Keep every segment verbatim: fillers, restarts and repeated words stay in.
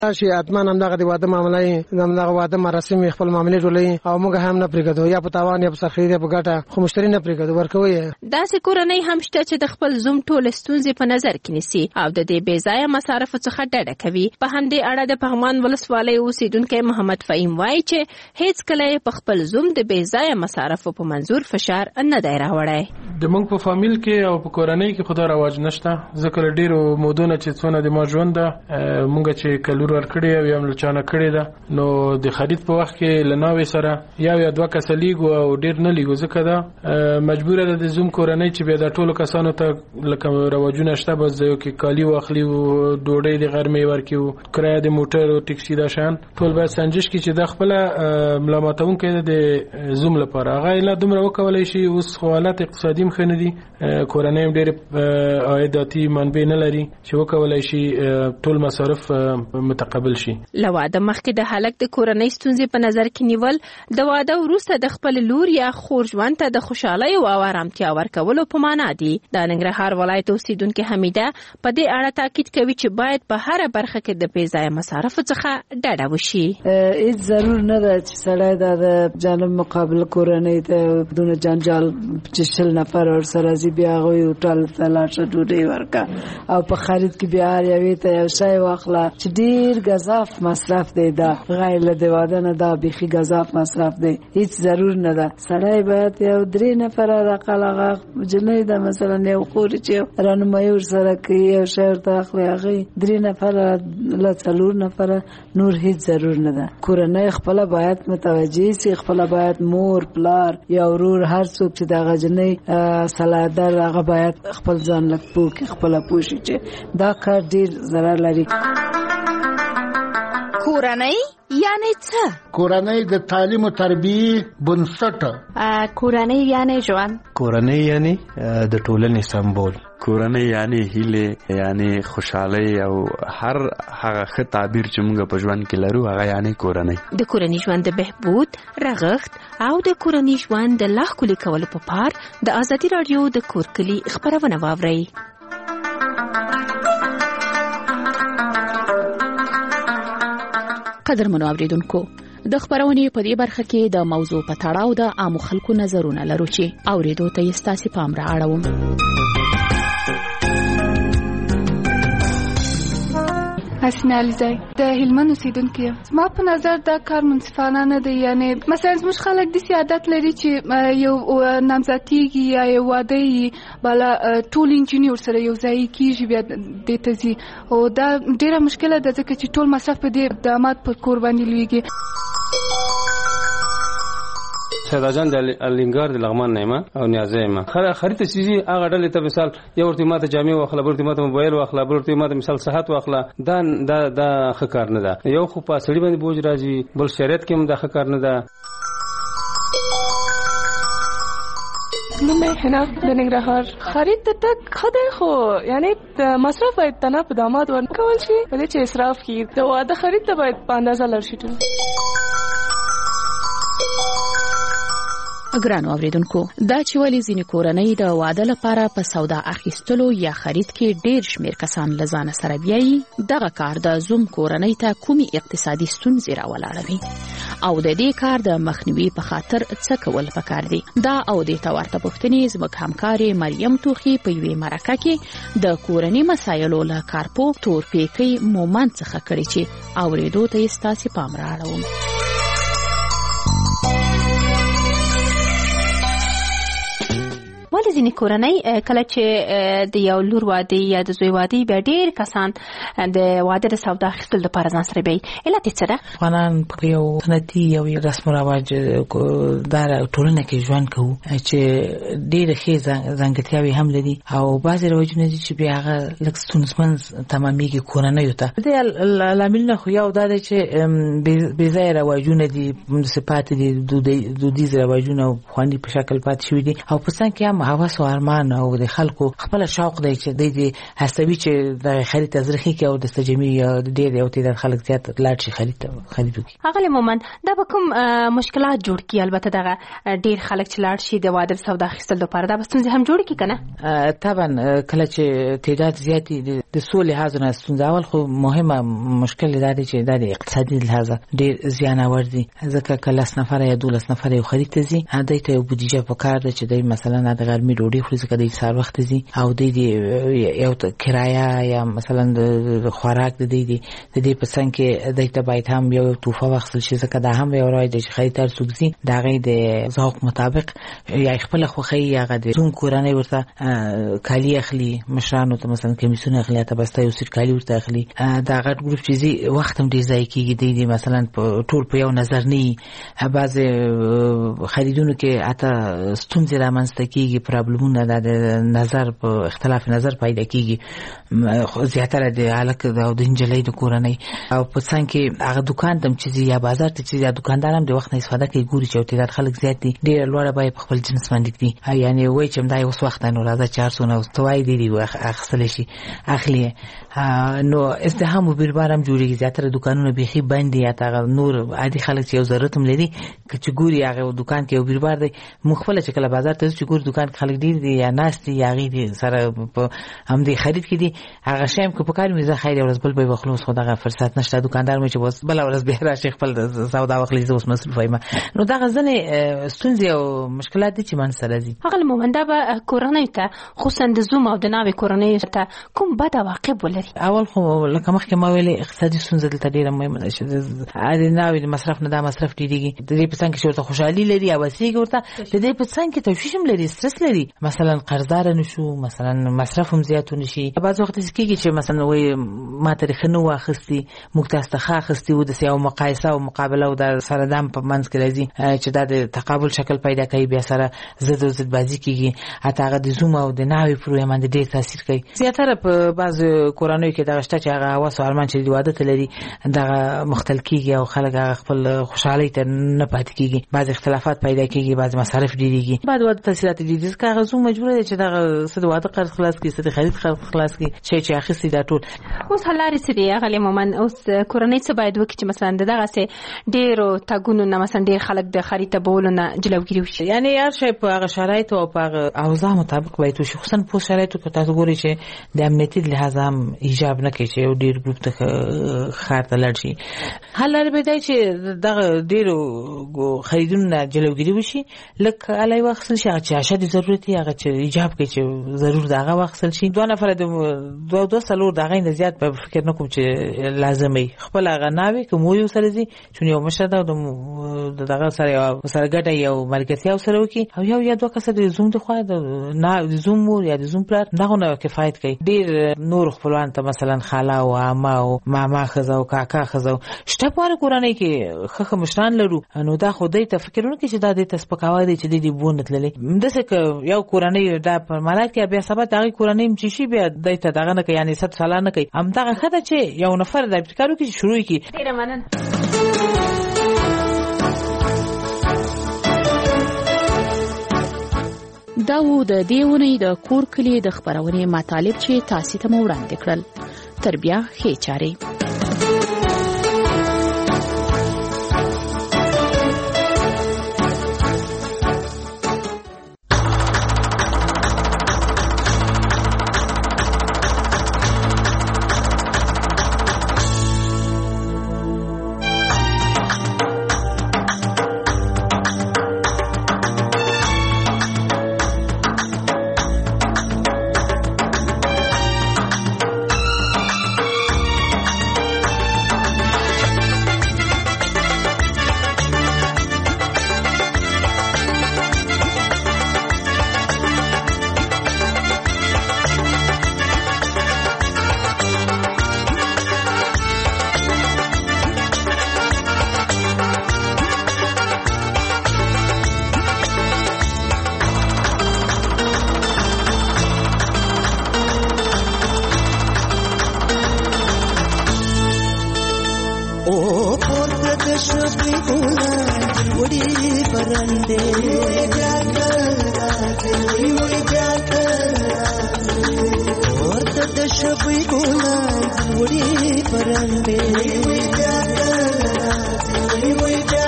شي اتمن هم دغه واده معاملې دغه واده مراسم خپل معاملې ټولې او موږ هم نه پرېږدو یا په تاوان یا په سخی یا په ګټه خو مشتری نه پرېږدو ورکوي. داسې کورنۍ هم شته چې د خپل زوم ټول ستونزې په نظر کې نیسي او د دې بې ځایه مصارفو څخه ډډه کوي. په همدې اړه د پغمان ولسوالۍ اوسیدونکی محمد فهیم وایي چې هیڅ کله په خپل زوم د بې ځایه مصارفو په منظور فشار نه دی راوړی. د موږ په فامیل کې او په کورنۍ کې خدا رواج نشته. ځکه ډیرو مودونه چې څونه د ما ژوند ده موږ چې کلور ورکړی او یم لچانه کړی ده نو د خرید په وخت کې لناوي سره یا یا دوه کس لیګو او ډیر نه لیګو. ځکه دا مجبور ده د زوم کورنۍ چې بیا د ټولو کسانو ته لکه رواجونه شته بس یو کې کالی واخلي او ډوډۍ د غرمې ورکیو کرایه د موټر او ټکسي دا شان ټول باید سنجش کې چې د خپل ملامتون کې د زوم لپاره هغه لا دومره وکولای شي. اوس حالت اقتصادي مخنه دي کورنۍ ډېر عایداتي منبع نه لري چې وکولای شي ټول مصارف متقبل شي. لواده مخکې د هلک د کورنۍ ستونزې په نظر کې نیول د واده وروسته د خپل لور یا خور ژوند ته د خوشحالۍ او آرامتیا ورکولو په معنا دي. د ننګرهار ولایت اوسیدونکې حمیده په دې اړه تاکید کوي چې باید په هر برخه کې د بې ځایه مصارفو څخه ډډه وشي. هیڅ ضرور نه ده چې سړی د جانب مقابل کورنۍ ته دونه جنجال چې شل نفر ورسره زی بیا غوي ټول تلاشه ډوډۍ ورکا او په خرید کې بیا یوې ته یو شی واخله چې ډیر غذاف مصرف دی. دا غیر له د واده نه دا بيخي غذاف مصرف دی. هیڅ ضرور نه ده. سړی باید یو درې نفر راقلغه جنې دا مثلا یو خوري چې رانمایي ورسره کوي یو شی ورته اخلي هغه درې نفر لا څلور نفر نور هیڅ ضرور نه ده. کورنۍ خپل باید متوجي سي. خپل باید مور پلار یا ورور هر څوک چې دا غجنې سلادر هغه باید خپل ځان لک پوکي خپل پوشي چې دا کار ډیر ضرر لري. کورنۍ یعنی څه؟ کورنۍ د تعلیم او تربیه بنسټ. کورنۍ یعنی ژوند. کورنۍ یعنی د ټولنې سمبول. کورنۍ یعنی هیله یعنی خوشحالي او هر هغه ښه تعبیر چې موږ په ژوند کې لرو هغه یعنی کورنۍ. د کورنۍ ژوند د بهبود رغښت او د کورنۍ ژوند د لا ښکلي کولو په پار د ازادي رادیو د کورکلي خبرونه واورئ. قدرمنو اوریدونکو د خبرونې په دې برخه کې د موضوع په تړاو د عامو خلکو نظرونه لرو چې اوریدو ته یې ستاسو پام را اړوم. حسنه علیزی د هلمند اوسیدونکې یم. زما په نظر دا کار منصفانه نه دی. یعنی مثلا زموږ خلک داسې عادت لري چې یو نامزدګي یا یو واده یې بالا ټول انجینر ورسره یو ځای کېږي بیا دې ته ځي او دا ډېره مشکله ده ځکه چې ټول مصرف په دې داماد په کور باندې لویږي. سیداجان د الینګار د لغمان نیمه او نیازه ما خرید چیزی هغه ډلې ته مثال یو ورته ماته جامې واخله ورته ماته موبایل واخله ورته ماته مثال صحت واخله دا دا دا ښه کار نه ده. یو خو په سړي باندې بوج راځي بل شریعت کې هم دا ښه کار نه ده. نو مې هنا د ننګرهار خرید ته تک خدای خو یعنی مصرف باید تنه په داماد ورکول شي په دې چې اسراف کی د واده خرید ته باید په اندازه لرشي. ګرانو اوریدونکو دا چې ولې ځینې کورنۍ د واده لپاره په سودا اخیستلو یا خرید کې ډېر شمیر کسان لزانه سره بیایي دغه کار د زوم کورنۍ ته کومي اقتصادي ستونزې راولاړوي او د دې کار د مخنیوي په خاطر څه کول پکار دي. دا او د تورته پوښتنې زموږ همکارې مریم توخي په یوې مرکه کې د کورنۍ مسایلو له کارپو تورپیکۍ مومند څخه کړي چې اوریدو ته یې ستاسو پام را اړوم. ولې ځینې کورنۍ کله چې د یو لور واده یا د زوی واده بیا ډېر کسان د واده د سودا اخیستلو لپاره ځان سره بیایي علت یې څه ده؟ افغانان په یو سنتي یو رسم و رواج دا ټولنه کې ژوند کوو چې ډېرې ښې ځانګړتیاوې هم لري او بعضې رواجونه دي چې بیا هغه لږ ستونزمن تمامېږي کورنیو ته. د دې لاملونه خو یو دا دی چې بې ځایه رواجونه دي، صفات دي، دودیز رواجونه پخواني په شکل پاتې شوي دي او په څنګ کې هم هغه هوس او ارمان او د خلکو خپل شوق دی چې د دې هڅوي چې د خرید تزریخي کې او د تجمع یا د ډېر یو تعداد خلک زیات لاړ شي خرید خرید وکړي. هغه مومن دا به کوم مشکلات جوړ کړي؟ البته دغه ډېر خلک چې لاړ شي د واده سودا اخیستل لپاره دا به ستونزې هم جوړ کړي کنه؟ طبعا کله چې تعداد زیات د سو لحاظ نه ستونزه اول خو مهمه مشکل دا دی چې د اقتصادي لحاظ ډېر زیان اور دي ځکه کله س نفر یا دولس نفر یو خرید ته ځي هدا ته یو بودیجه په کار ده چې د مثلا د غرمې ډوډۍ خوري ځکه د سهار وخت ځي او د یو کرایه یا مثلا د خوراک د دې د دې په څنګ کې د ته باید هم یو توفه واخیستل شي ځکه دا هم یو راځي چې خریدار سوګزي دا غي د ذوق مطابق یا خپل خوخي یا غد زوم کورانه ورته کالی اخلي مشرانو ته مثلا کمیسونه اخلي ته بس ته یو سر کالی ورته اخلي دا غټ ګروپ چې وخت هم ډیر ځای کېږي د دې مثلا ټول په یو نظر نه بعض خریدونکو کې اته ستونزې رامنځته کېږي پرابلمونه د نظر په اختلاف نظر پیدا کېږي زیاتره د الک د انجلۍ د کورنۍ او په څنګه کې هغه دکان تم چې یا بازار ته چې یا دکاندار هم د وخت نه استفاده کوي ګوري چې تعداد خلک زیات دي ډیر لوړه به خپل جنس باندې دي یعنی وای چې مدای اوس وخت نه راځي چهارصد او توای دي اخصل شي اخلي نو ازدحام او بیربارم جوړیږي زیاتره دکانونه بيخي بند دي یا تا نور عادي خلک چې یو ضرورت هم لري چې ګوري هغه دکان کې یو بیربار دی مخفله چې کله بازار ته چې ګوري دکان خلک ډیر دي یا ناس دي یا غي سره هم دي خرید کې دي هغه شایم کو په کار میزه خیر ورځ بل به خلاص خو دغه فرصت نشته دکاندار مې چې بس بل ورځ به راشي خپل سودا واخلي اوس مصرف وایم نو دغه ځنه ستونزې او مشکلات دي چې من سره دي. هغه مومن دا به کورنۍ ته خصوصا د زوم او د ناوې کورنۍ ته کوم بد عواقب ولري؟ اول خو لکه مخکې ما ویلې اقتصادي ستونزې دلته ډېره مهمه ده چې د ناوې د مصرف نه دا مصرف ډېرېږي د دې په څنګ کې ورته خوشحالي لري او وسیږي ورته د دې په څنګ کې تشویش هم لري سترس لري مثلا قرضدار نشو مثلا مصرف هم زیات نشي بعض وخت کېږي چې مثلا وای ما تاریخ نو واخستي موږ تاسو ته خاخستي و د سیاو مقایسه او مقابله او د سره دام په منځ کې راځي چې دا د تقابل شکل پیدا کوي بیا سره زد او زد بازی کېږي حتی هغه د زوم او د ناوې پروګرام باندې ډېر تاثیر کوي زیاتره په بعض کورانو کې دغه شته چې هغه هوس او ارمان چې د واده ته لري دغه مختل کېږي او خلک خپل خوشحالي ته نه پاتې کېږي بعض اختلافات پیدا کېږي بعض مصارف ډېریږي بعد واده تاثیرات دي ځکه هغه زوم مجبور دی چې دغه څه د واده قرض خلاص کړي څه د خرید خلاص کړي چې چې اخیستي دا ټول اوس حلاري څه دی هغه مومن اوس کورنۍ څه باید وکړي چې مثلا دغه څه ډېرو تاګونو نه مثلا ډېر خلک د خرید ته بولو نه جلوګیری وشي یعنی هر شی په هغه شرایط او په هغه اوضاع مطابق باید وشي خصوصا په شرایطو کې تاسو ګورئ چې د امنیتي لحاظ هم ایجاب نه کوي چې یو ډېر ګروپ ته خار ته لاړ شي حل لري به دی چې دغه ډېرو خریدونو نه جلوګیری وشي لکه علي واخصل شي چې اشد ضرورت یې هغه چې ایجاب کوي چې ضرور دغه واخصل شي دوه نفر د دوه دوه سلور دغه نه زیات په فکر نه کوم چې لازمي خپل هغه ناوي کوم یو سره دي چې یو مشهد د دغه سره سره ګټه یو ملګرتیا سره وکي او یو یا دوه کسه د زوم د خو د نه د زوم مور یا د زوم پلار دغه نه کفایت کوي ډیر نور خپلوان ته مثلا خاله او عمه او ماما خزه او کاکا خزه شته په کورنۍ کې خخ مشران لرو نو دا خو دې ته فکرونه کې چې دا دې تسپکاوي دي چې دې بونت للی دسه ک یو کورنۍ دا په مالات کې بیا سبا دغه کورنۍ چې شي بیا دې ته دغه نه کوي یعنی ست سال نه کوي هم دغه خدای چې یو نفر د ابتکارو کې شروع کی ډیر مننه دا و د دیونې د کور کلی د خبرونې مطالب چې تاسو ته مو وړاندې کړل تر بیا ښه چاري وی وی بیا ورته د شپې ګلان وړي پرندې وی وی بیا وی وی بیا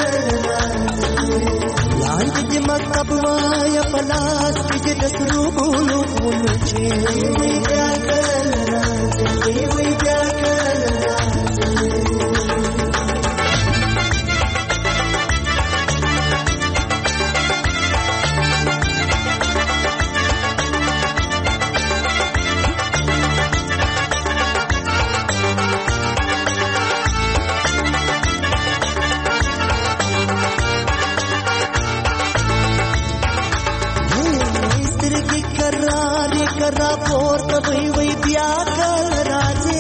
لاندې د مکتب وایا پلاس کې د سرو ګلو ونچې وی وی بیا وی وی بیا کرا پورته وی وی بیا کل راځي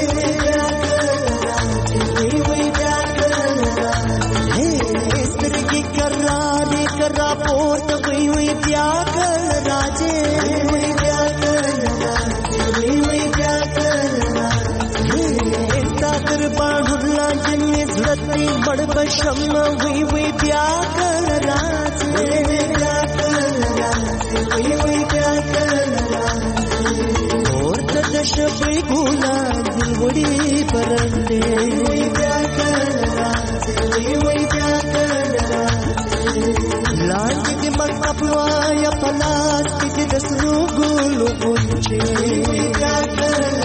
وی وی بیا کل راځي سترګې کرا دې کرا پورته وی وی بیا کل راځي وی بیا کل راځي وی بیا کل راځي تا تر باندې لاندې زړتي بڑ بشم وی وی بیا کل راځي وی بیا کل راځي وی وی بیا کل شپې ګلان وړي پرندې وی بیا وی وی بیا لاندې د مکتب وایا پلاس کې د سرو ګلو غونچې وی بیا